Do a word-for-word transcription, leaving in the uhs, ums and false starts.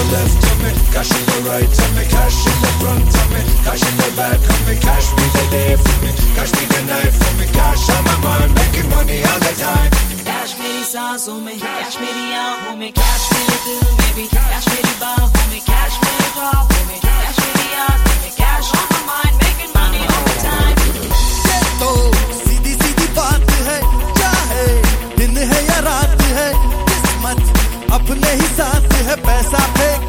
left of me, cash in the right of me, cash in the front of me, cash in the back of me, cash me the day for me, cash me the night for me, cash on my mind, making money all the time. Cash मेरी सांसों में, cash मेरी आँखों में, cash मेरे दिल में भी, cash मेरी बाहों में, cash मेरे ख्वाबों में, cash मेरी आँखों में, cash on my mind, making money all the time. ये तो सीधी सीधी बात है, चाहे दिन है या रात है, किस्मत अपने ही साथ है, पैसा फेंक